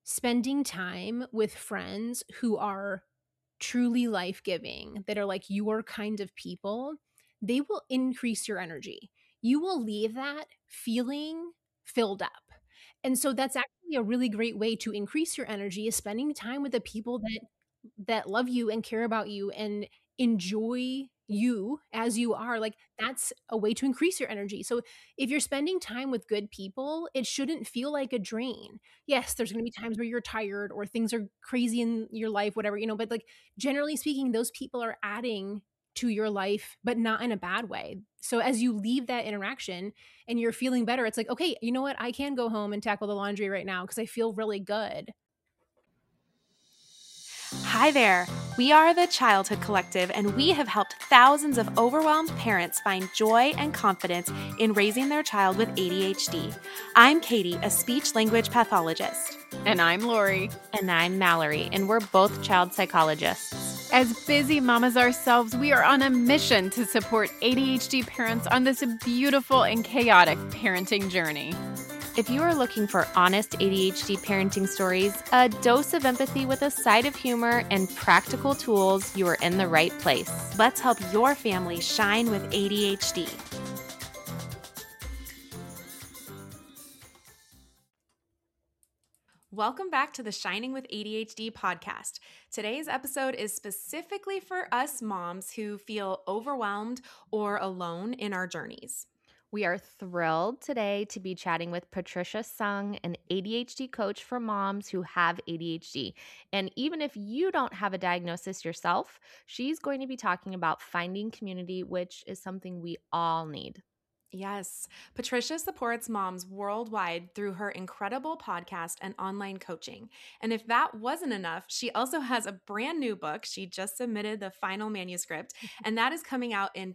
spending time with friends who are truly life-giving, that are like your kind of people, they will increase your energy. You will leave that feeling filled up. And so that's actually a really great way to increase your energy, is spending time with the people that love you and care about you and enjoy you as you are. Like, that's a way to increase your energy. So if you're spending time with good people, it shouldn't feel like a drain. Yes, there's going to be times where you're tired or things are crazy in your life, whatever, but like, generally speaking, those people are adding to your life, but not in a bad way. So as you leave that interaction and you're feeling better, it's like, okay, you know what? I can go home and tackle the laundry right now because I feel really good. Hi there. We are the Childhood Collective, and we have helped thousands of overwhelmed parents find joy and confidence in raising their child with ADHD. I'm Katie, a speech language pathologist. And I'm Lori. And I'm Mallory, and we're both child psychologists. As busy mamas ourselves, we are on a mission to support ADHD parents on this beautiful and chaotic parenting journey. If you are looking for honest ADHD parenting stories, a dose of empathy with a side of humor, and practical tools, you are in the right place. Let's help your family shine with ADHD. Welcome back to the Shining with ADHD podcast. Today's episode is specifically for us moms who feel overwhelmed or alone in our journeys. We are thrilled today to be chatting with Patricia Sung, an ADHD coach for moms who have ADHD. And even if you don't have a diagnosis yourself, she's going to be talking about finding community, which is something we all need. Yes, Patricia supports moms worldwide through her incredible podcast and online coaching. And if that wasn't enough, she also has a brand new book. She just submitted the final manuscript, and that is coming out in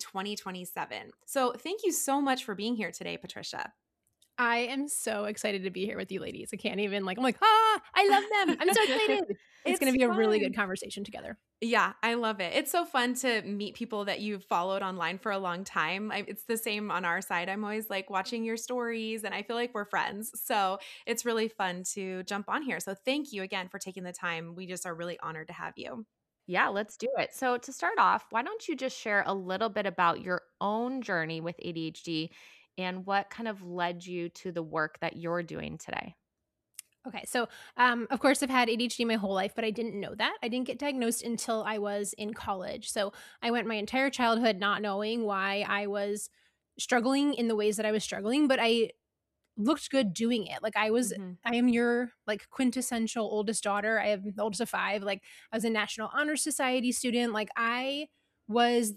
2027. So thank you so much for being here today, Patricia. I am so excited to be here with you ladies. I can't even I'm like, I love them. I'm so excited. It's going to be a really good conversation together. Yeah, I love it. It's so fun to meet people that you've followed online for a long time. It's the same on our side. I'm always like watching your stories and I feel like we're friends. So it's really fun to jump on here. So thank you again for taking the time. We just are really honored to have you. Yeah, let's do it. So to start off, why don't you just share a little bit about your own journey with ADHD and what kind of led you to the work that you're doing today? Okay, so of course I've had ADHD my whole life, but I didn't know that. I didn't get diagnosed until I was in college. So I went my entire childhood not knowing why I was struggling in the ways that I was struggling, but I looked good doing it. Like I am your like quintessential oldest daughter. I have the oldest of 5. Like I was a National Honor Society student. Like I was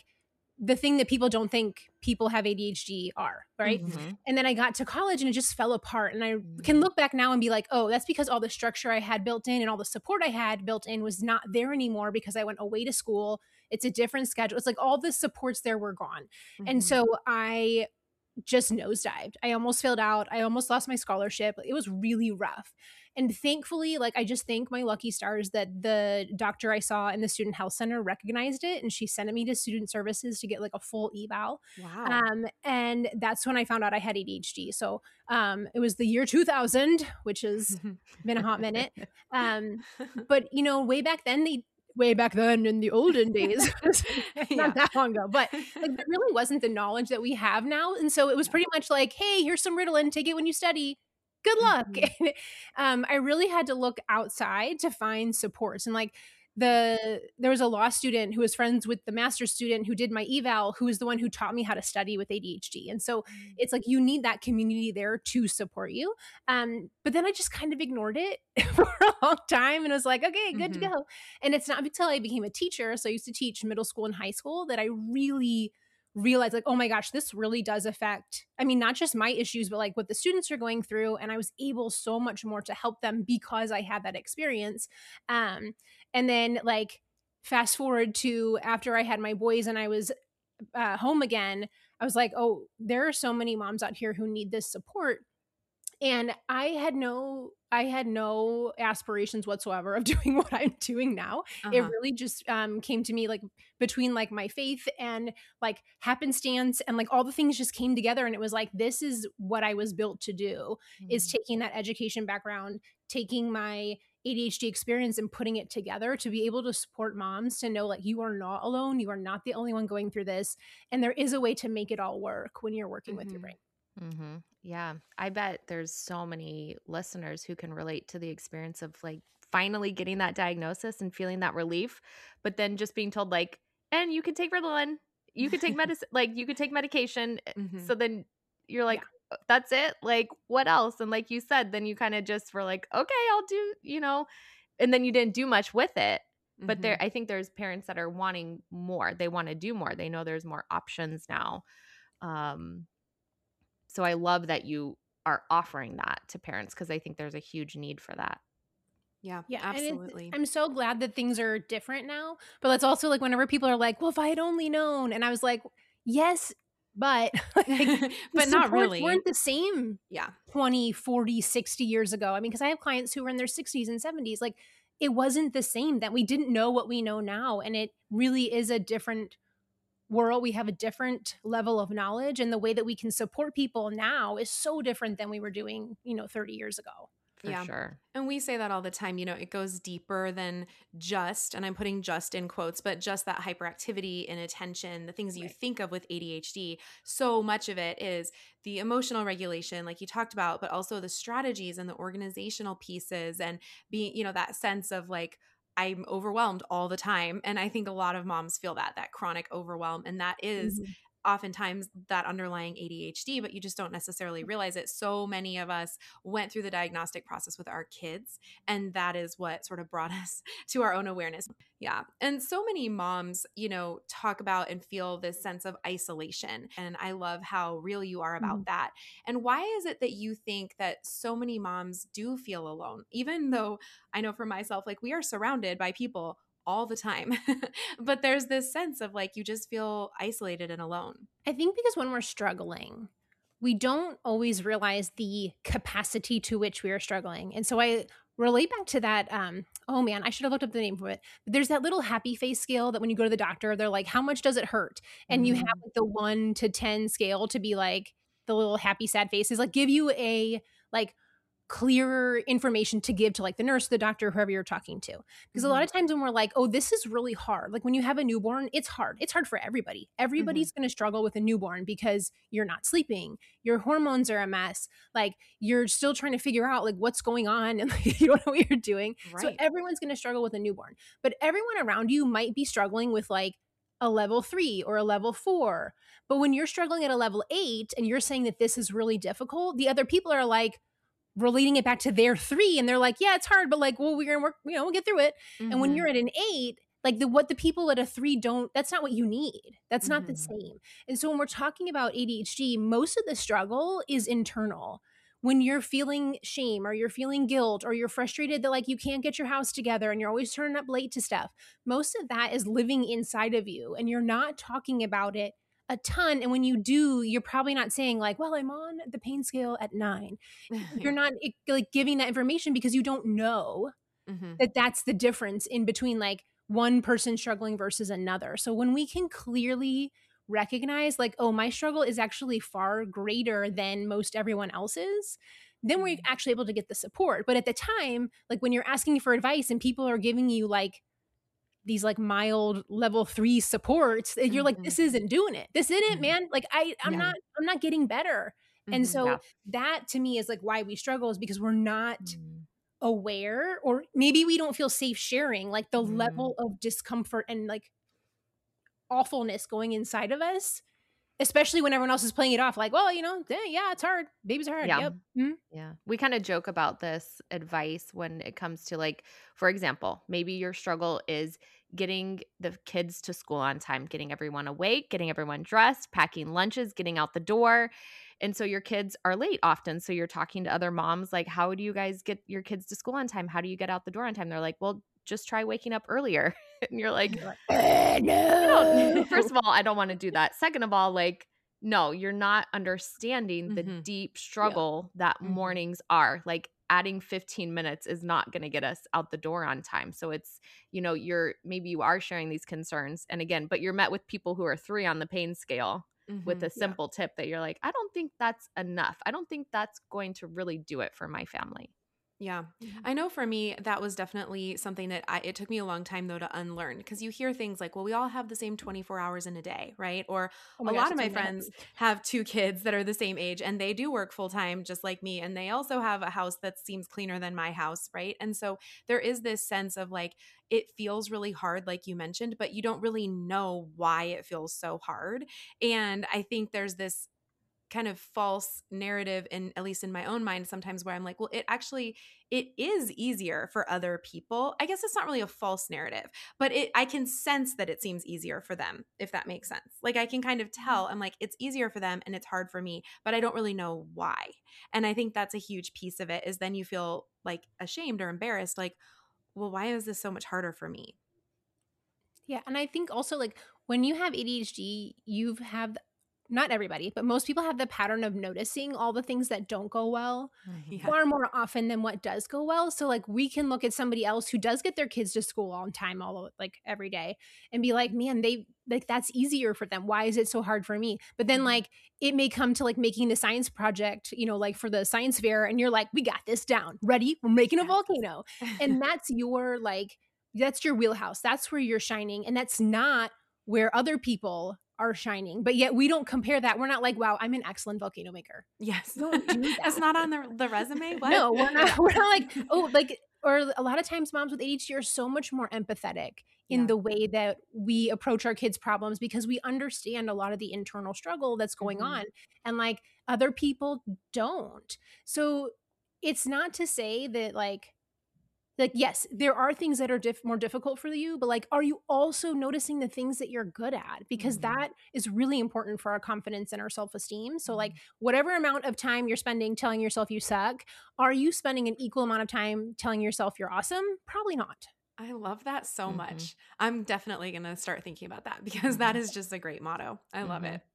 the thing that people don't think people have ADHD are, right? And then I got to college and it just fell apart. And I can look back now and be like, oh, that's because all the structure I had built in and all the support I had built in was not there anymore because I went away to school. It's a different schedule. It's like all the supports there were gone. And so I just nosedived. I almost failed out. I almost lost my scholarship. It was really rough. And thankfully, like I just thank my lucky stars that the doctor I saw in the student health center recognized it and she sent me to student services to get like a full eval. Wow. And that's when I found out I had ADHD. So it was the year 2000, which has been a hot minute. But way back then in the olden days, not that long ago, but like there really wasn't the knowledge that we have now. And so it was pretty much like, hey, here's some Ritalin, take it when you study. Good luck. I really had to look outside to find supports. And like there was a law student who was friends with the master's student who did my eval, who was the one who taught me how to study with ADHD. And so it's like you need that community there to support you. But then I just kind of ignored it for a long time and was like, okay, good to go. And it's not until I became a teacher, so I used to teach middle school and high school, that I really realized like, oh my gosh, this really does affect, I mean, not just my issues, but like what the students are going through. And I was able so much more to help them because I had that experience. And then like fast forward to after I had my boys and I was home again, I was like, oh, there are so many moms out here who need this support. And I had no aspirations whatsoever of doing what I'm doing now. It really just came to me like between like my faith and like happenstance, and like all the things just came together, and it was like, this is what I was built to do, is taking that education background, taking my ADHD experience and putting it together to be able to support moms, to know like, you are not alone. You are not the only one going through this. And there is a way to make it all work when you're working with your brain. Yeah. I bet there's so many listeners who can relate to the experience of like finally getting that diagnosis and feeling that relief, but then just being told like, and you can take Ritalin, you could take medicine, like you could take medication. So then you're like, that's it. Like what else? And like you said, then you kind of just were like, okay, I'll do, and then you didn't do much with it. But I think there's parents that are wanting more. They want to do more. They know there's more options now. So I love that you are offering that to parents, because I think there's a huge need for that. Yeah, absolutely. I'm so glad that things are different now. But that's also like whenever people are like, well, if I had only known. And I was like, yes, but like, but not really. Weren't the same 20, 40, 60 years ago. I mean, because I have clients who were in their 60s and 70s. Like it wasn't the same, that we didn't know what we know now. And it really is a different world. We have a different level of knowledge, and the way that we can support people now is so different than we were doing, 30 years ago. For sure. And we say that all the time, it goes deeper than just, and I'm putting just in quotes, but just that hyperactivity and attention, the things you think of with ADHD. So much of it is the emotional regulation, like you talked about, but also the strategies and the organizational pieces, and being, that sense of like, I'm overwhelmed all the time. And I think a lot of moms feel that chronic overwhelm. And that is oftentimes that underlying ADHD, but you just don't necessarily realize it. So many of us went through the diagnostic process with our kids, and that is what sort of brought us to our own awareness. Yeah. And so many moms, talk about and feel this sense of isolation. And I love how real you are about that. And why is it that you think that so many moms do feel alone? Even though I know for myself, like we are surrounded by people all the time, but there's this sense of like, you just feel isolated and alone. I think because when we're struggling, we don't always realize the capacity to which we are struggling. And so I relate back to that. Oh man, I should have looked up the name for it. But there's that little happy face scale that when you go to the doctor, they're like, how much does it hurt? And you have like the 1 to 10 scale to be like the little happy, sad faces, like give you a like clearer information to give to like the nurse, the doctor, whoever you're talking to. Because a lot of times when we're like, oh, this is really hard. Like when you have a newborn, it's hard. It's hard for everybody. Everybody's going to struggle with a newborn because you're not sleeping. Your hormones are a mess. Like you're still trying to figure out like what's going on, and like, you don't know what you're doing. Right. So everyone's going to struggle with a newborn, but everyone around you might be struggling with like a level 3 or a level 4. But when you're struggling at a level 8 and you're saying that this is really difficult, the other people are like, relating it back to their 3, and they're like, yeah, it's hard, but like, well, we're gonna work, we'll get through it. And when you're at an 8, like what the people at a 3 don't, that's not what you need. That's not the same. And so when we're talking about ADHD, most of the struggle is internal. When you're feeling shame or you're feeling guilt or you're frustrated that like you can't get your house together and you're always turning up late to stuff, most of that is living inside of you, and you're not talking about it a ton. And when you do, you're probably not saying like, well, I'm on the pain scale at 9. You're not like giving that information because you don't know that that's the difference in between like one person struggling versus another. So when we can clearly recognize like, oh, my struggle is actually far greater than most everyone else's, then we're actually able to get the support. But at the time, like when you're asking for advice and people are giving you like these like mild level 3 supports, you're like, this isn't doing it. This isn't, man. Like I'm not getting better. And so that to me is like why we struggle, is because we're not aware, or maybe we don't feel safe sharing like the level of discomfort and like awfulness going inside of us, especially when everyone else is playing it off like, well, yeah, it's hard. Baby's hard. Yeah. Yep. Yeah. We kind of joke about this advice when it comes to like, for example, maybe your struggle is getting the kids to school on time, getting everyone awake, getting everyone dressed, packing lunches, getting out the door. And so your kids are late often. So you're talking to other moms like, how do you guys get your kids to school on time? How do you get out the door on time? They're like, well, just try waking up earlier. And you're like, no. First of all, I don't want to do that. Second of all, like, no, you're not understanding the deep struggle that Mhm. mornings are. Like adding 15 minutes is not going to get us out the door on time. So it's, maybe you are sharing these concerns. And again, but you're met with people who are 3 on the pain scale with a simple tip that you're like, I don't think that's enough. I don't think that's going to really do it for my family. Yeah. I know for me, that was definitely something that it took me a long time though to unlearn, because you hear things like, well, we all have the same 24 hours in a day, right? Or Oh my a gosh, lot of that's my what my friends husband- have 2 kids that are the same age and they do work full time just like me. And they also have a house that seems cleaner than my house, right? And so there is this sense of like, it feels really hard, like you mentioned, but you don't really know why it feels so hard. And I think there's this kind of false narrative, in at least in my own mind sometimes, where I'm like, well, it is easier for other people. I guess it's not really a false narrative, but I can sense that it seems easier for them, if that makes sense. Like I can kind of tell, I'm like, it's easier for them and it's hard for me, but I don't really know why. And I think that's a huge piece of it, is then you feel like ashamed or embarrassed, like, well, why is this so much harder for me? Yeah, and I think also like when you have ADHD, not everybody, but most people have the pattern of noticing all the things that don't go well Yeah. far more often than what does go well. So like we can look at somebody else who does get their kids to school on time like every day and be like, man, they like that's easier for them. Why is it so hard for me? But then like it may come to like making the science project, like for the science fair, and you're like, we got this down. Ready? We're making a volcano. And that's your wheelhouse. That's where you're shining. And that's not where other people are shining. But yet we don't compare that. We're not like, wow, I'm an excellent volcano maker. Yes. Don't do that. That's not on the resume. What? No, we're not. We're not like, oh, like, or a lot of times moms with ADHD are so much more empathetic in the way that we approach our kids' problems, because we understand a lot of the internal struggle that's going on, and like other people don't. So it's not to say that like yes, there are things that are more difficult for you, but like, are you also noticing the things that you're good at? Because that is really important for our confidence and our self-esteem. So like whatever amount of time you're spending telling yourself you suck, are you spending an equal amount of time telling yourself you're awesome? Probably not. I love that so much. I'm definitely going to start thinking about that, because that is just a great motto. I love it.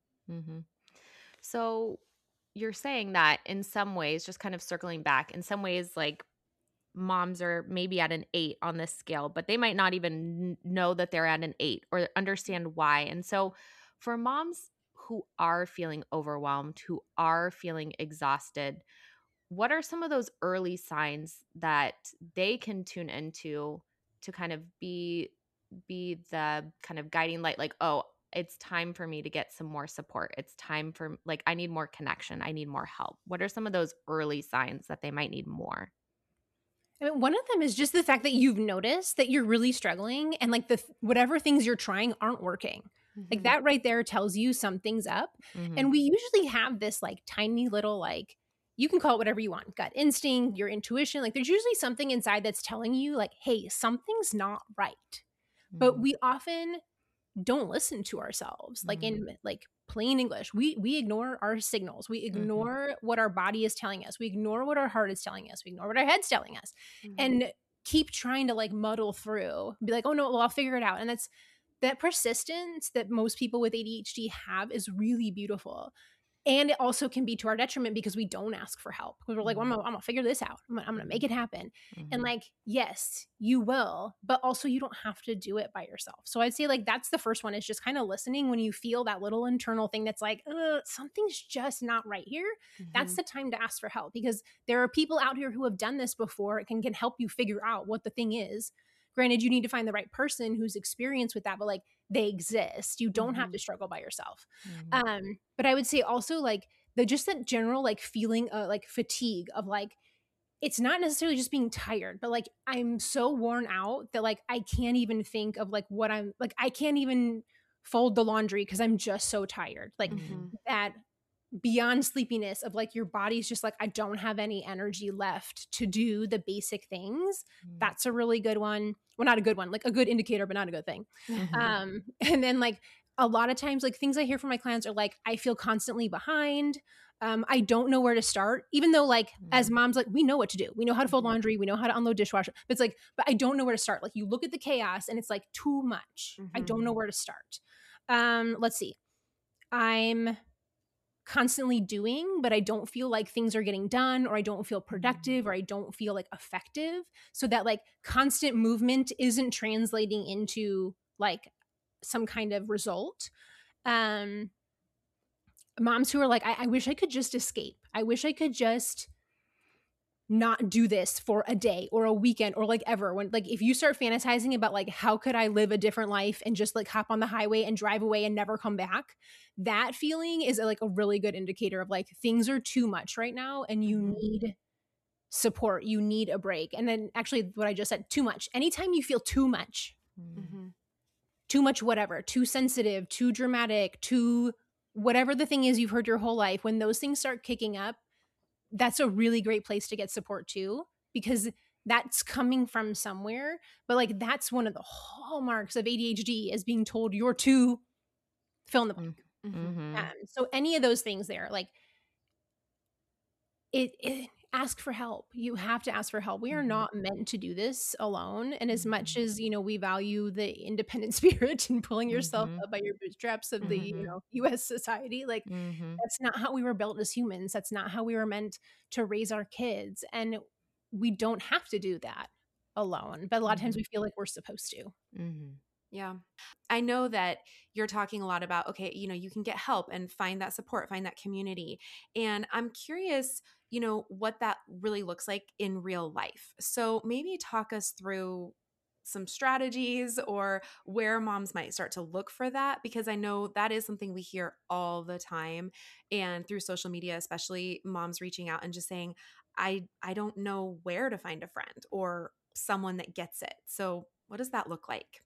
So you're saying that in some ways, just kind of circling back, in some ways, like moms are maybe at an 8 on this scale, but they might not even know that they're at an 8 or understand why. And so for moms who are feeling overwhelmed, who are feeling exhausted, what are some of those early signs that they can tune into to kind of be the kind of guiding light, like, oh, it's time for me to get some more support. It's time for, like, I need more connection. I need more help. What are some of those early signs that they might need more? I mean, one of them is just the fact that you've noticed that you're really struggling, and like whatever things you're trying aren't working. Like that right there tells you something's up. And we usually have this like tiny little, like, you can call it whatever you want, gut instinct, your intuition. Like there's usually something inside that's telling you like, hey, something's not right. But we often don't listen to ourselves. Like in like plain English, we ignore our signals. We ignore what our body is telling us. We ignore what our heart is telling us. We ignore what our head's telling us, and keep trying to like muddle through, be like, oh no, well, I'll figure it out. And that persistence that most people with ADHD have is really beautiful. And it also can be to our detriment, because we don't ask for help, because we're like, well, I'm gonna figure this out. I'm gonna make it happen. And like, yes, you will, but also you don't have to do it by yourself. So I'd say like that's the first one, is just kind of listening when you feel that little internal thing that's like, something's just not right here. That's the time to ask for help, because there are people out here who have done this before. It can help you figure out what the thing is. Granted, you need to find the right person who's experienced with that, but like they exist. You don't have to struggle by yourself. But I would say also like just that general like feeling of like fatigue, of like, it's not necessarily just being tired, but like I'm so worn out that like I can't even think of like what I'm like, I can't even fold the laundry because I'm just so tired. Like that beyond sleepiness of like your body's just like, I don't have any energy left to do the basic things. That's a really good one. Well, not a good one, like a good indicator, but not a good thing. And then like a lot of times, like things I hear from my clients are like, I feel constantly behind. I don't know where to start, even though like as moms, like we know what to do. We know how to fold laundry. We know how to unload dishwasher, but it's like, but I don't know where to start. Like you look at the chaos and it's like too much. I don't know where to start. Let's see. I'm constantly doing, but I don't feel like things are getting done, or I don't feel productive, or I don't feel like effective. So that like constant movement isn't translating into like some kind of result. Moms who are like, I wish I could just escape. I wish I could just not do this for a day or a weekend or like ever. When like if you start fantasizing about like how could I live a different life and just like hop on the highway and drive away and never come back, that feeling is like a really good indicator of like things are too much right now and you need support, you need a break. And then actually what I just said, too much. Anytime you feel too much, too much whatever, too sensitive, too dramatic, too whatever the thing is you've heard your whole life, when those things start kicking up, that's a really great place to get support too, because that's coming from somewhere. But like that's one of the hallmarks of ADHD, is being told you're too fill in the blank. So any of those things there, like it ask for help. You have to ask for help. We are not meant to do this alone. And as much as, you know, we value the independent spirit and pulling yourself up by your bootstraps of the, you know, US society, like that's not how we were built as humans. That's not how we were meant to raise our kids. And we don't have to do that alone. But a lot of times we feel like we're supposed to. Yeah. I know that you're talking a lot about, okay, you know, you can get help and find that support, find that community. And I'm curious, you know, what that really looks like in real life. So maybe talk us through some strategies or where moms might start to look for that, because I know that is something we hear all the time. And through social media, especially moms reaching out and just saying, I don't know where to find a friend or someone that gets it. So what does that look like?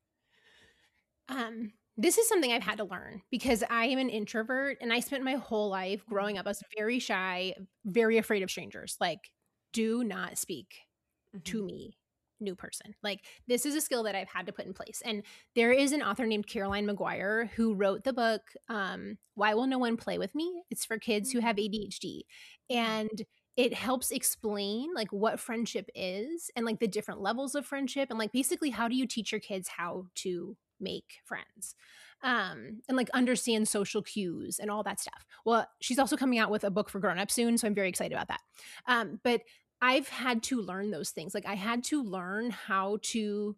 This is something I've had to learn because I am an introvert and I spent my whole life growing up as very shy, very afraid of strangers. Like, do not speak to me, new person. Like, this is a skill that I've had to put in place. And there is an author named Caroline McGuire who wrote the book, Why Will No One Play With Me? It's for kids who have ADHD. And it helps explain like what friendship is and like the different levels of friendship and like basically how do you teach your kids how to make friends and like understand social cues and all that stuff. Well, she's also coming out with a book for grown-ups soon, so I'm very excited about that. But I've had to learn those things. Like I had to learn how to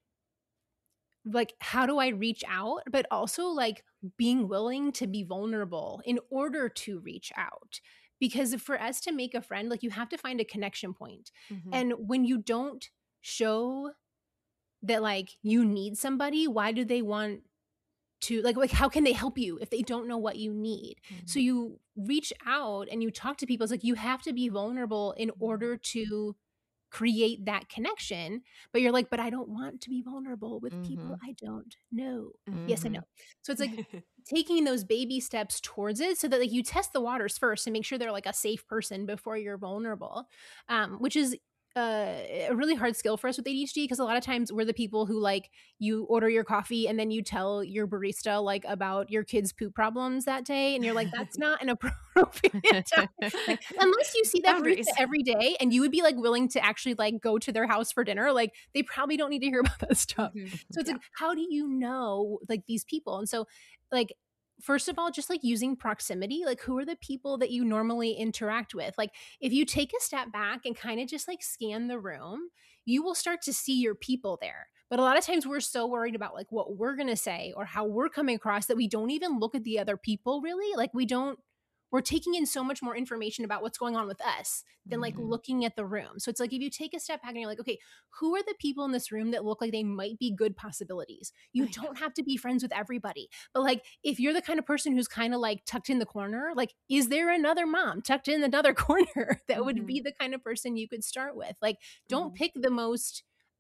like, how do I reach out, but also like being willing to be vulnerable in order to reach out. Because for us to make a friend, like you have to find a connection point. And when you don't show that like you need somebody, why do they want to like how can they help you if they don't know what you need? So you reach out and you talk to people. It's like you have to be vulnerable in order to create that connection. But you're like, but I don't want to be vulnerable with people I don't know. Yes, I know. So it's like taking those baby steps towards it so that like you test the waters first and make sure they're like a safe person before you're vulnerable, which is a really hard skill for us with ADHD, because a lot of times we're the people who like you order your coffee and then you tell your barista like about your kids' poop problems that day, and you're like, that's not an appropriate time. Like, unless you see that barista every day and you would be like willing to actually like go to their house for dinner, like they probably don't need to hear about that stuff. So it's like, how do you know like these people? And so like first of all, just like using proximity, like who are the people that you normally interact with? Like if you take a step back and kind of just like scan the room, you will start to see your people there. But a lot of times we're so worried about like what we're going to say or how we're coming across that we don't even look at the other people really. Like we're taking in so much more information about what's going on with us than like looking at the room. So it's like, if you take a step back and you're like, okay, who are the people in this room that look like they might be good possibilities? You don't have to be friends with everybody, but like, if you're the kind of person who's kind of like tucked in the corner, like, is there another mom tucked in another corner that would be the kind of person you could start with? Like, don't pick the most,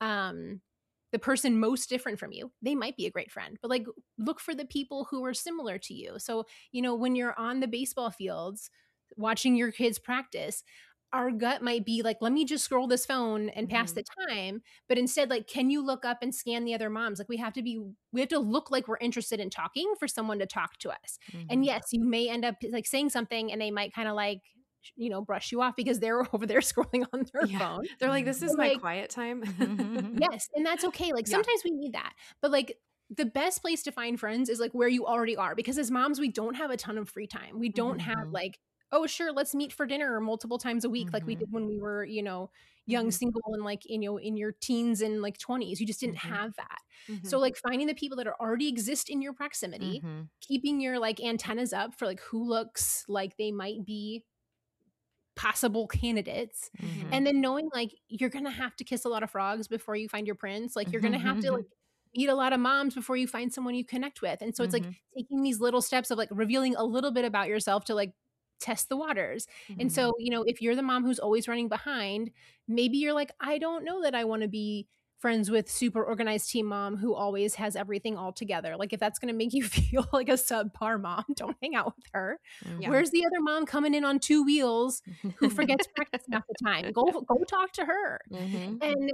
the person most different from you. They might be a great friend, but like look for the people who are similar to you. So, you know, when you're on the baseball fields watching your kids practice, our gut might be like, let me just scroll this phone and pass the time. But instead, like, can you look up and scan the other moms? Like we have to look like we're interested in talking for someone to talk to us. And yes, you may end up like saying something and they might kind of like, you know, brush you off because they're over there scrolling on their phone. They're like, this is my quiet time. Yes. And that's okay. Like sometimes we need that, but like the best place to find friends is like where you already are, because as moms, we don't have a ton of free time. We don't have like, oh, sure, let's meet for dinner multiple times a week like we did when we were, young, single, and like, in your teens and like 20s. You just didn't have that. So like finding the people that are already exist in your proximity, keeping your like antennas up for like who looks like they might be possible candidates, and then knowing like you're gonna have to kiss a lot of frogs before you find your prince. Like you're gonna have to like meet a lot of moms before you find someone you connect with. And so it's like taking these little steps of like revealing a little bit about yourself to like test the waters. And so, if you're the mom who's always running behind, maybe you're like, I don't know that I want to be friends with super organized teen mom who always has everything all together. Like if that's going to make you feel like a subpar mom, don't hang out with her. Where's the other mom coming in on two wheels who forgets practice half the time? Go talk to her. And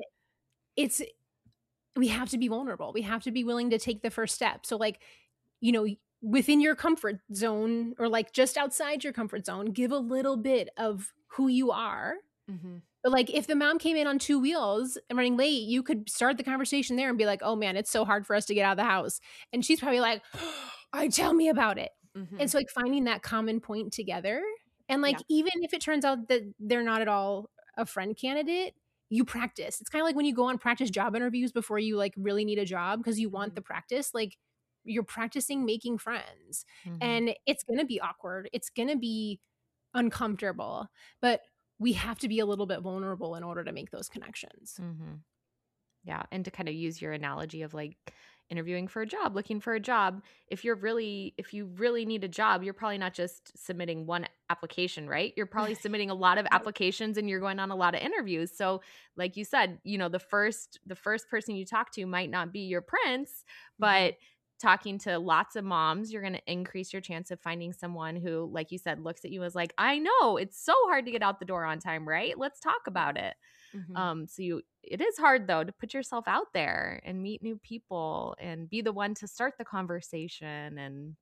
we have to be vulnerable. We have to be willing to take the first step. So like, within your comfort zone or like just outside your comfort zone, give a little bit of who you are. But like if the mom came in on two wheels and running late, you could start the conversation there and be like, oh man, it's so hard for us to get out of the house. And she's probably like, oh, tell me about it. And so like finding that common point together. And like, even if it turns out that they're not at all a friend candidate, you practice. It's kind of like when you go on practice job interviews before you like really need a job because you want the practice, like you're practicing making friends. And it's going to be awkward. It's going to be uncomfortable, but we have to be a little bit vulnerable in order to make those connections. Yeah. And to kind of use your analogy of like interviewing for a job, looking for a job, if you really need a job, you're probably not just submitting one application, right? You're probably submitting a lot of applications and you're going on a lot of interviews. So like you said, the first person you talk to might not be your prince, but talking to lots of moms, you're going to increase your chance of finding someone who, like you said, looks at you as like, I know it's so hard to get out the door on time, right? Let's talk about it. It is hard though to put yourself out there and meet new people and be the one to start the conversation. And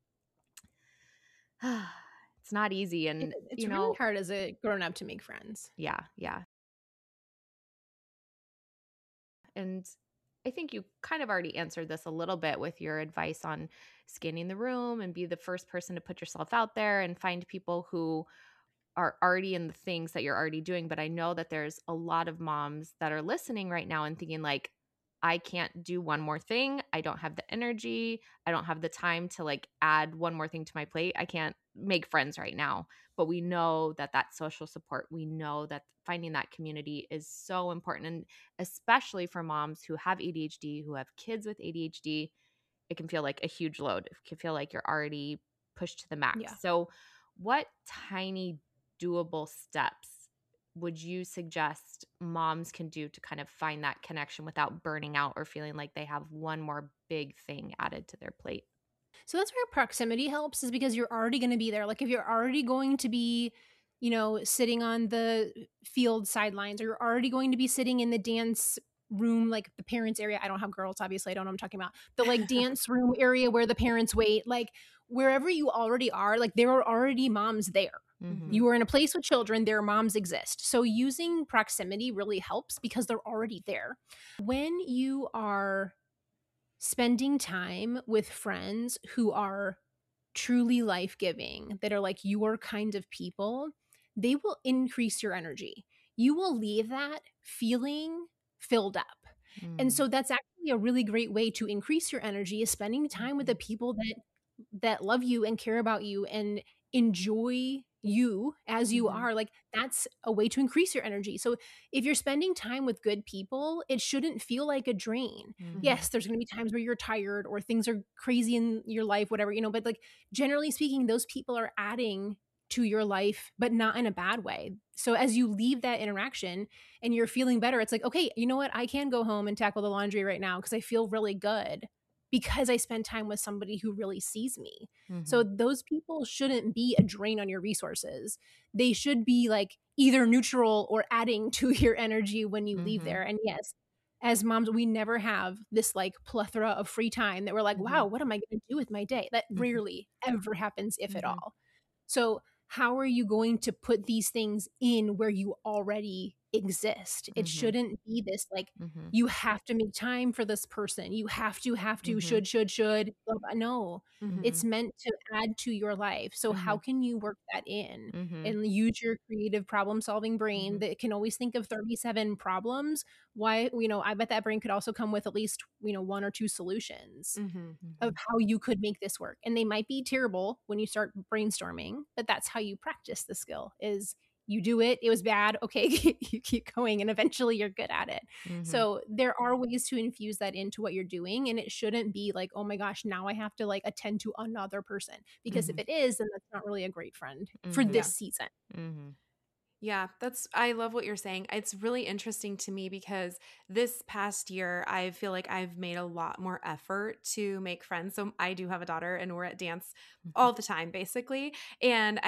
it's not easy. And it's really hard as a grown up to make friends. Yeah. And I think you kind of already answered this a little bit with your advice on scanning the room and be the first person to put yourself out there and find people who are already in the things that you're already doing. But I know that there's a lot of moms that are listening right now and thinking like, I can't do one more thing. I don't have the energy. I don't have the time to like add one more thing to my plate. I can't make friends right now. But we know that social support, we know that finding that community is so important. And especially for moms who have ADHD, who have kids with ADHD, it can feel like a huge load. It can feel like you're already pushed to the max. Yeah. So what tiny doable steps would you suggest moms can do to kind of find that connection without burning out or feeling like they have one more big thing added to their plate? So that's where proximity helps, is because you're already going to be there. Like if you're already going to be, sitting on the field sidelines, or you're already going to be sitting in the dance room, like the parents area. I don't have girls, obviously. I don't know what I'm talking about. The like dance room area where the parents wait, like wherever you already are, like there are already moms there. You are in a place with children, their moms exist. So using proximity really helps because they're already there. When you are spending time with friends who are truly life-giving, that are like your kind of people, they will increase your energy. You will leave that feeling filled up. And so that's actually a really great way to increase your energy, is spending time with the people that love you and care about you and enjoy you as you are. Like that's a way to increase your energy. So if you're spending time with good people, it shouldn't feel like a drain. Yes, there's going to be times where you're tired or things are crazy in your life, whatever, but like generally speaking, those people are adding to your life, but not in a bad way. So as you leave that interaction and you're feeling better, it's like, okay, you know what? I can go home and tackle the laundry right now because I feel really good because I spend time with somebody who really sees me. So those people shouldn't be a drain on your resources. They should be like either neutral or adding to your energy when you leave there. And yes, as moms, we never have this like plethora of free time that we're like, wow, what am I going to do with my day? That rarely ever happens, if at all. So how are you going to put these things in where you already exist. It Mhm. shouldn't be this like, Mhm. you have to make time for this person. You have to, Mhm. should. Blah, blah. No, Mhm. it's meant to add to your life. So how Mhm. can you work that in Mhm. and use your creative problem solving brain Mhm. that can always think of 37 problems? Why, I bet that brain could also come with at least, one or two solutions Mhm. of Mhm. how you could make this work. And they might be terrible when you start brainstorming, but that's how you practice the skill is you do it. It was bad. Okay. You keep going and eventually you're good at it. Mhm. So there are ways to infuse that into what you're doing. And it shouldn't be like, oh my gosh, now I have to like attend to another person. Because Mhm. if it is, then that's not really a great friend for Mhm. this Yeah. season. Mhm. Yeah, I love what you're saying. It's really interesting to me because this past year, I feel like I've made a lot more effort to make friends. So I do have a daughter and we're at dance all the time, basically. And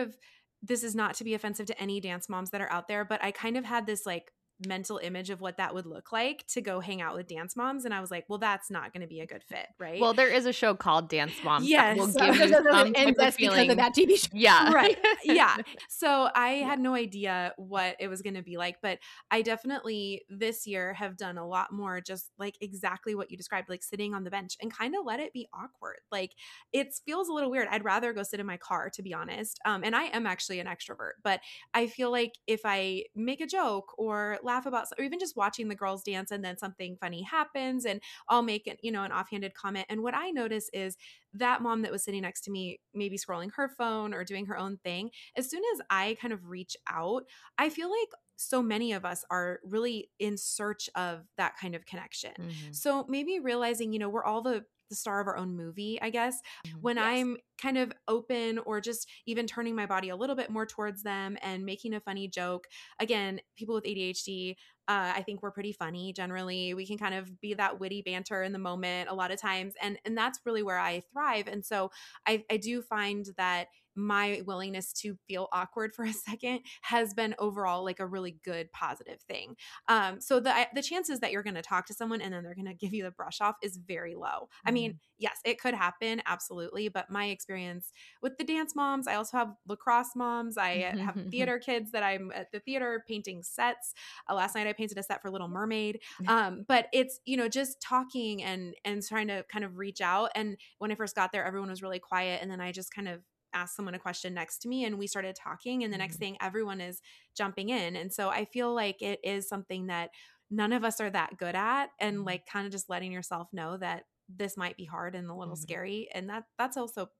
this is not to be offensive to any dance moms that are out there, but I kind of had this like mental image of what that would look like to go hang out with dance moms. And I was like, well, that's not going to be a good fit, right? Well, there is a show called Dance Moms that will Yes. give you some type And of that's because feeling. of that TV show. Yeah. Right. Yeah. So I Yeah. had no idea what it was going to be like, but I definitely this year have done a lot more just like exactly what you described, like sitting on the bench and kind of let it be awkward. Like it feels a little weird. I'd rather go sit in my car, to be honest. And I am actually an extrovert, but I feel like if I make a joke or laugh about, or even just watching the girls dance and then something funny happens and I'll make it, an offhanded comment. And what I notice is that mom that was sitting next to me, maybe scrolling her phone or doing her own thing, as soon as I kind of reach out, I feel like so many of us are really in search of that kind of connection. Mhm. So maybe realizing, we're all the star of our own movie, I guess. Mhm. When Yes. I'm kind of open or just even turning my body a little bit more towards them and making a funny joke. Again, people with ADHD, I think we're pretty funny generally. We can kind of be that witty banter in the moment a lot of times. And that's really where I thrive. And so I do find that my willingness to feel awkward for a second has been overall like a really good positive thing. So the chances that you're going to talk to someone and then they're going to give you the brush off is very low. I mean, yes, it could happen, absolutely. But my experience with the dance moms, I also have lacrosse moms. I have theater kids that I'm at the theater painting sets. Last night I painted a set for Little Mermaid. But it's, just talking and trying to kind of reach out. And when I first got there, everyone was really quiet. And then I just kind of asked someone a question next to me and we started talking. And the next thing, everyone is jumping in. And so I feel like it is something that none of us are that good at. And like kind of just letting yourself know that this might be hard and a little scary. And that's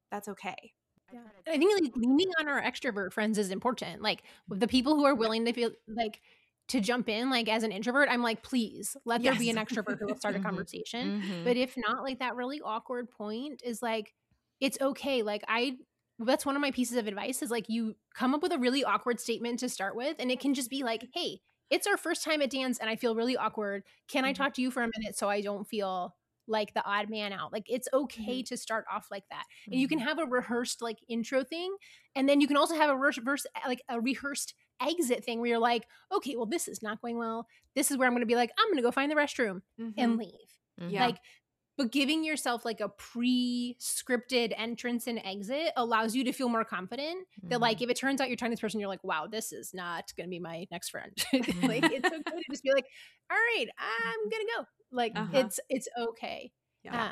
okay. Yeah. I think like leaning on our extrovert friends is important. Like with the people who are willing to feel like to jump in, like as an introvert, I'm like, please let there be an Yes. extrovert who will start a conversation. Mhm. But if not, like that really awkward point is like, it's okay. Like that's one of my pieces of advice is like you come up with a really awkward statement to start with, and it can just be like, hey, it's our first time at dance and I feel really awkward. Can I talk to you for a minute so I don't feel like the odd man out? Like it's okay to start off like that. And you can have a rehearsed like intro thing, and then you can also have a rehearsed exit thing where you're like, okay, well, this is not going well. This is where I'm going to be like, I'm going to go find the restroom and leave. Yeah. Like, but giving yourself like a pre-scripted entrance and exit allows you to feel more confident that like if it turns out you're talking to this person, you're like, wow, this is not going to be my next friend. Like it's okay to just be like, all right, I'm going to go. Like it's okay. Yeah.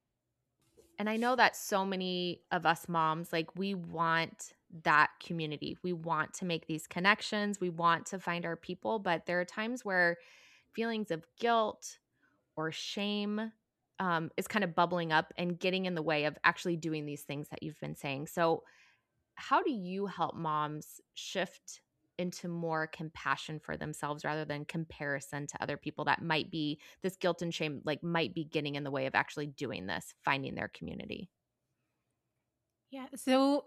And I know that so many of us moms, like we want that community. We want to make these connections. We want to find our people. But there are times where feelings of guilt or shame is kind of bubbling up and getting in the way of actually doing these things that you've been saying. So how do you help moms shift into more compassion for themselves rather than comparison to other people that might be this guilt and shame, like might be getting in the way of actually doing this, finding their community? Yeah. So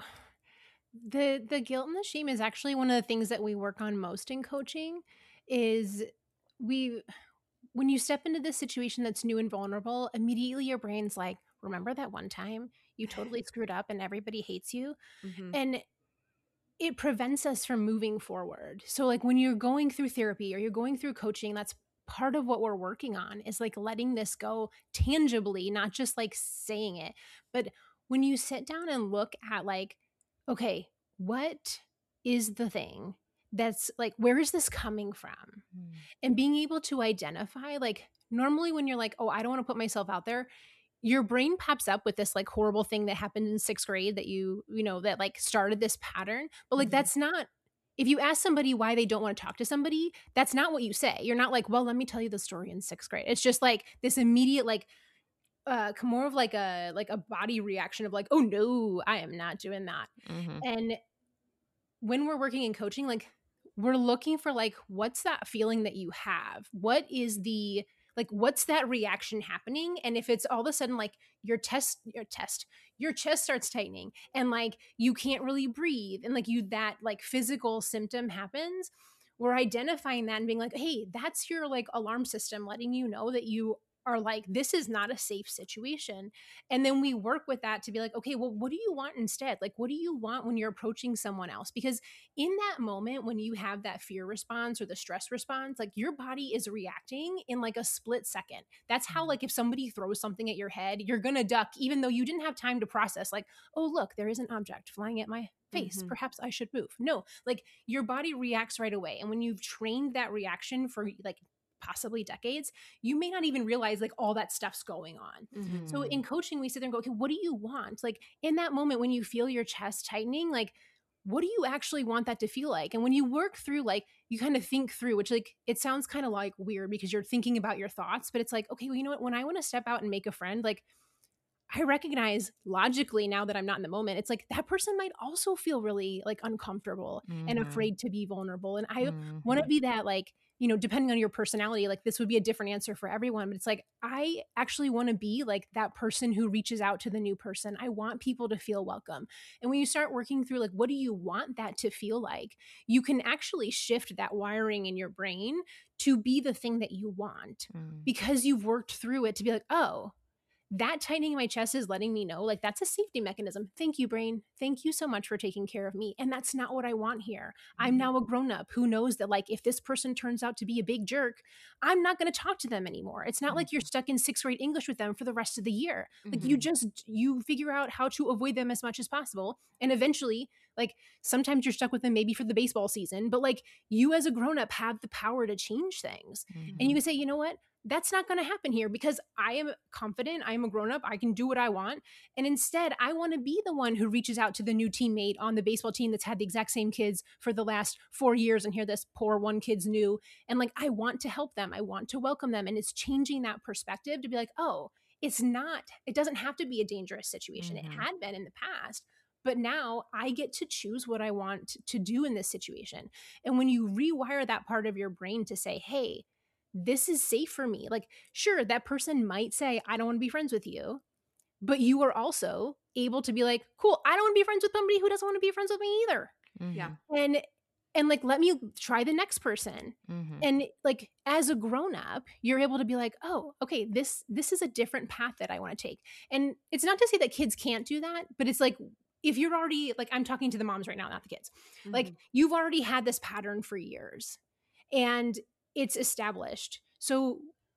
the guilt and the shame is actually one of the things that we work on most in coaching is when you step into this situation that's new and vulnerable, immediately your brain's like, remember that one time you totally screwed up and everybody hates you? And it prevents us from moving forward. So like when you're going through therapy or you're going through coaching, that's part of what we're working on is like letting this go tangibly, not just like saying it. But when you sit down and look at like, okay, what is the thing that's like, where is this coming from? And being able to identify, like, normally when you're like, oh, I don't want to put myself out there, your brain pops up with this like horrible thing that happened in 6th grade that that like started this pattern. But like, that's not, if you ask somebody why they don't want to talk to somebody, that's not what you say. You're not like, well, let me tell you the story in 6th grade. It's just like this immediate, like, more of like a body reaction of like, oh no, I am not doing that. And when we're working in coaching, like, we're looking for like, what's that feeling that you have? What is the, like, what's that reaction happening? And if it's all of a sudden like your chest starts tightening and like you can't really breathe and like that like physical symptom happens, we're identifying that and being like, hey, that's your like alarm system letting you know that you are like, this is not a safe situation. And then we work with that to be like, okay, well, what do you want instead? Like, what do you want when you're approaching someone else? Because in that moment, when you have that fear response or the stress response, like your body is reacting in like a split second. That's how, like, if somebody throws something at your head, you're going to duck, even though you didn't have time to process, like, oh, look, there is an object flying at my face. Perhaps I should move. No, like your body reacts right away. And when you've trained that reaction for like possibly decades, you may not even realize like all that stuff's going on. So in coaching, we sit there and go, okay, what do you want? Like in that moment when you feel your chest tightening, like, what do you actually want that to feel like? And when you work through, like, you kind of think through, which like, it sounds kind of like weird because you're thinking about your thoughts, but it's like, okay, well, you know what? When I want to step out and make a friend, like, I recognize logically now that I'm not in the moment, it's like that person might also feel really like uncomfortable and afraid to be vulnerable. And I want to be that, like, depending on your personality, like this would be a different answer for everyone, but it's like, I actually want to be like that person who reaches out to the new person. I want people to feel welcome. And when you start working through, like, what do you want that to feel like? You can actually shift that wiring in your brain to be the thing that you want because you've worked through it to be like, oh, that tightening in my chest is letting me know, like, that's a safety mechanism. Thank you, brain. Thank you so much for taking care of me. And that's not what I want here. I'm now a grown-up who knows that, like, if this person turns out to be a big jerk, I'm not going to talk to them anymore. It's not like you're stuck in 6th grade English with them for the rest of the year. Like, you figure out how to avoid them as much as possible. And eventually, like, sometimes you're stuck with them maybe for the baseball season, but like, you as a grown-up have the power to change things. And you can say, you know what? That's not going to happen here because I am confident. I am a grown-up. I can do what I want. And instead, I want to be the one who reaches out to the new teammate on the baseball team that's had the exact same kids for the last 4 years. And here this poor one kid's new. And like, I want to help them. I want to welcome them. And it's changing that perspective to be like, oh, it doesn't have to be a dangerous situation. It had been in the past. But now I get to choose what I want to do in this situation. And when you rewire that part of your brain to say, hey, this is safe for me. Like, sure, that person might say, I don't want to be friends with you. But you are also able to be like, cool, I don't want to be friends with somebody who doesn't want to be friends with me either. Yeah. And like, let me try the next person. And like, as a grown up, you're able to be like, oh, okay, this is a different path that I want to take. And it's not to say that kids can't do that, but it's like, if you're already, like, I'm talking to the moms right now, not the kids. Like, you've already had this pattern for years and it's established. So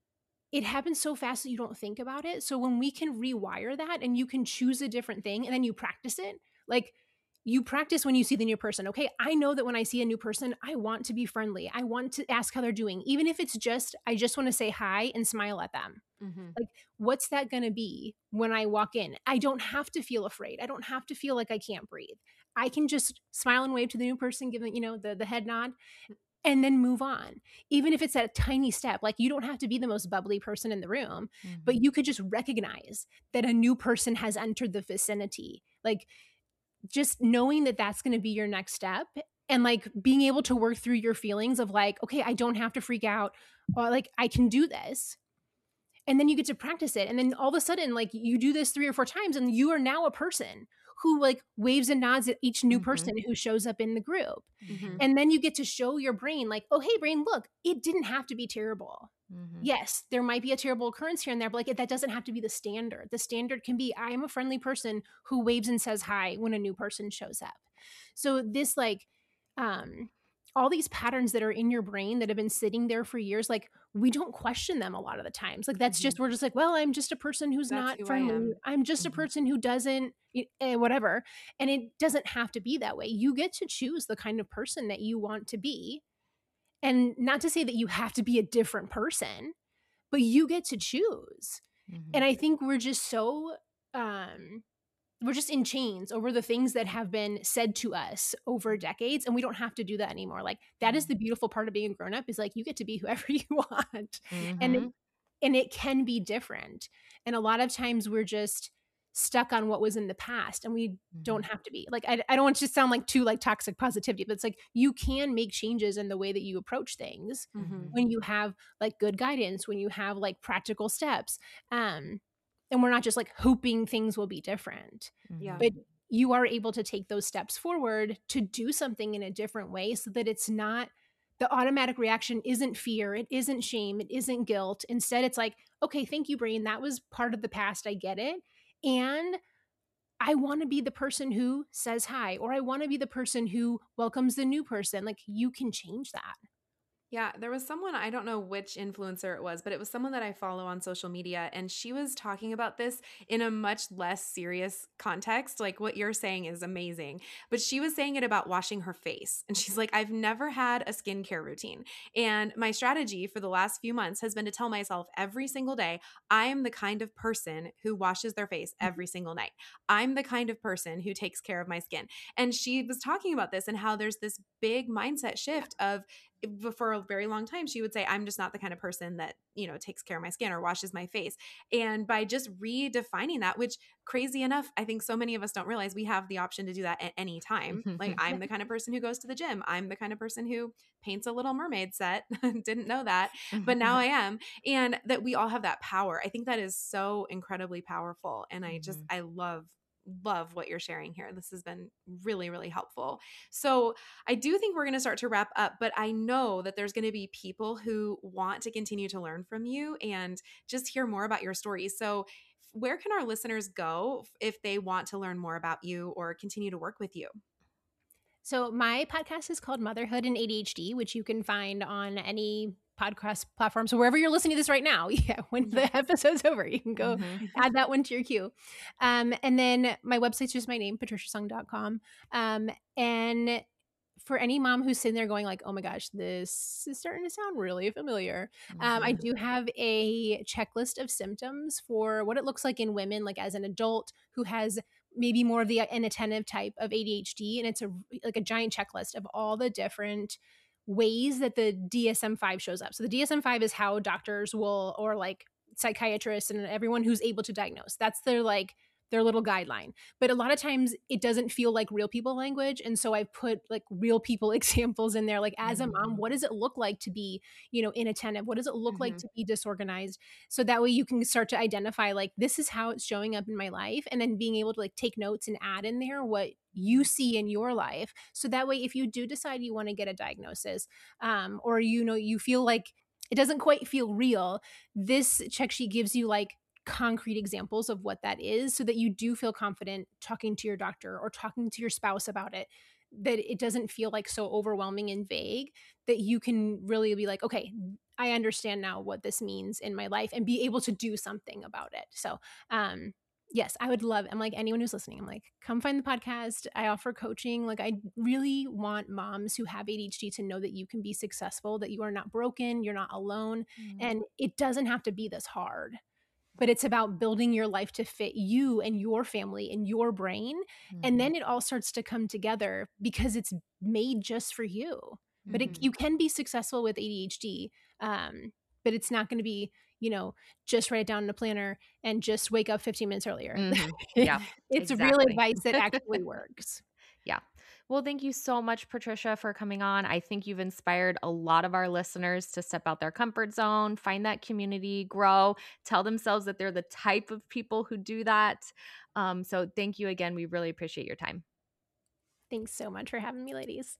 it happens so fast that you don't think about it. So when we can rewire that and you can choose a different thing and then you practice it, like, you practice when you see the new person. Okay, I know that when I see a new person, I want to be friendly. I want to ask how they're doing. Even if it's just, I just want to say hi and smile at them. Like, what's that going to be when I walk in? I don't have to feel afraid. I don't have to feel like I can't breathe. I can just smile and wave to the new person, give them, the head nod, and then move on. Even if it's at a tiny step, like, you don't have to be the most bubbly person in the room, but you could just recognize that a new person has entered the vicinity. Like, just knowing that that's going to be your next step and like being able to work through your feelings of like, okay, I don't have to freak out, or like, I can do this. And then you get to practice it. And then all of a sudden, like, you do this 3 or 4 times and you are now a person who like waves and nods at each new person who shows up in the group. And then you get to show your brain like, oh, hey brain, look, it didn't have to be terrible. Yes, there might be a terrible occurrence here and there, but like, that doesn't have to be the standard. The standard can be, I am a friendly person who waves and says hi when a new person shows up. So this like, all these patterns that are in your brain that have been sitting there for years, like we don't question them a lot of the times. Like that's just, we're just like, well, I'm just a person who's That's not who I friendly. am. I'm just a person who doesn't, whatever. And it doesn't have to be that way. You get to choose the kind of person that you want to be. And not to say that you have to be a different person, but you get to choose. And I think we're just so, we're just in chains over the things that have been said to us over decades, and we don't have to do that anymore. Like that is the beautiful part of being a grown-up, is like you get to be whoever you want. And it can be different. And a lot of times we're just stuck on what was in the past, and we don't have to be. Like I don't want to sound like too like toxic positivity, but it's like you can make changes in the way that you approach things when you have like good guidance, when you have like practical steps. And we're not just like hoping things will be different, but you are able to take those steps forward to do something in a different way, so that it's not, the automatic reaction isn't fear, it isn't shame, it isn't guilt. Instead, it's like, okay, thank you, brain. That was part of the past. I get it. And I want to be the person who says hi, or I want to be the person who welcomes the new person. Like you can change that. Yeah, there was someone, I don't know which influencer it was, but it was someone that I follow on social media, and she was talking about this in a much less serious context. Like what you're saying is amazing, but she was saying it about washing her face. And she's like, I've never had a skincare routine. And my strategy for the last few months has been to tell myself every single day, I am the kind of person who washes their face every single night. I'm the kind of person who takes care of my skin. And she was talking about this and how there's this big mindset shift of, for a very long time, she would say, I'm just not the kind of person that, takes care of my skin or washes my face. And by just redefining that, which crazy enough, I think so many of us don't realize we have the option to do that at any time. Like I'm the kind of person who goes to the gym. I'm the kind of person who paints a Little Mermaid set. Didn't know that, but now I am. And that we all have that power. I think that is so incredibly powerful. And I love what you're sharing here. This has been really, really helpful. So I do think we're going to start to wrap up, but I know that there's going to be people who want to continue to learn from you and just hear more about your story. So where can our listeners go if they want to learn more about you or continue to work with you? So my podcast is called Motherhood and ADHD, which you can find on any podcast platform. So wherever you're listening to this right now, when the episode's over, you can go add that one to your queue. And then my website's just my name, patriciasung.com. And for any mom who's sitting there going like, oh my gosh, this is starting to sound really familiar. I do have a checklist of symptoms for what it looks like in women, like as an adult who has maybe more of the inattentive type of ADHD. And it's a giant checklist of all the different ways that the DSM-5 shows up. So the DSM-5 is how doctors will, or like psychiatrists and everyone who's able to diagnose, that's their little guideline. But a lot of times it doesn't feel like real people language. And so I've put like real people examples in there. Like as a mom, what does it look like to be, inattentive? What does it look like to be disorganized? So that way you can start to identify like, this is how it's showing up in my life. And then being able to like take notes and add in there what you see in your life. So that way, if you do decide you want to get a diagnosis, or, you feel like it doesn't quite feel real, this check sheet gives you like concrete examples of what that is, so that you do feel confident talking to your doctor or talking to your spouse about it, that it doesn't feel like so overwhelming and vague, that you can really be like, okay, I understand now what this means in my life, and be able to do something about it. So, yes, I would love, I'm like, anyone who's listening, I'm like, come find the podcast. I offer coaching. Like, I really want moms who have ADHD to know that you can be successful, that you are not broken, you're not alone. And it doesn't have to be this hard, but it's about building your life to fit you and your family and your brain. And then it all starts to come together because it's made just for you. But you can be successful with ADHD, but it's not going to be, just write it down in a planner and just wake up 15 minutes earlier. Yeah, it's exactly. real advice that actually works. Yeah. Well, thank you so much, Patricia, for coming on. I think you've inspired a lot of our listeners to step out their comfort zone, find that community, grow, tell themselves that they're the type of people who do that. So thank you again. We really appreciate your time. Thanks so much for having me, ladies.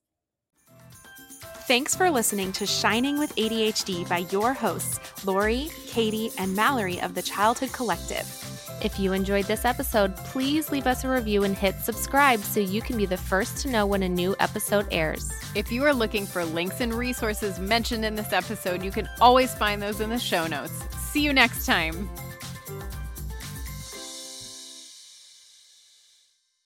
Thanks for listening to Shining with ADHD by your hosts, Lori, Katie, and Mallory of the Childhood Collective. If you enjoyed this episode, please leave us a review and hit subscribe so you can be the first to know when a new episode airs. If you are looking for links and resources mentioned in this episode, you can always find those in the show notes. See you next time.